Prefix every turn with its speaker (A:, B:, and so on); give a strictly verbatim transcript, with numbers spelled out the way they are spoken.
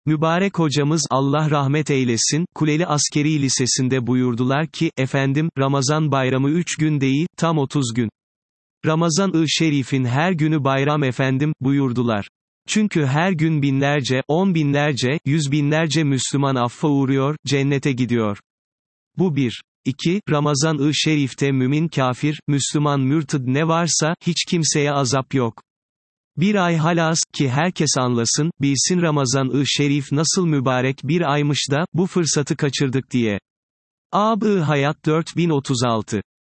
A: Mübarek hocamız, Allah rahmet eylesin, Kuleli Askeri Lisesi'nde buyurdular ki, efendim, Ramazan bayramı üç gün değil, tam otuz gün. Ramazan-ı Şerif'in her günü bayram efendim, buyurdular. Çünkü her gün binlerce, on binlerce, yüz binlerce Müslüman affa uğruyor, cennete gidiyor. Bu bir. iki. Ramazan-ı Şerif'te mümin kafir, Müslüman mürted ne varsa, hiç kimseye azap yok. Bir ay halas, ki herkes anlasın, bilsin Ramazan-ı Şerif nasıl mübarek bir aymış da, bu fırsatı kaçırdık diye. Ab-ı Hayat dört bin otuz altı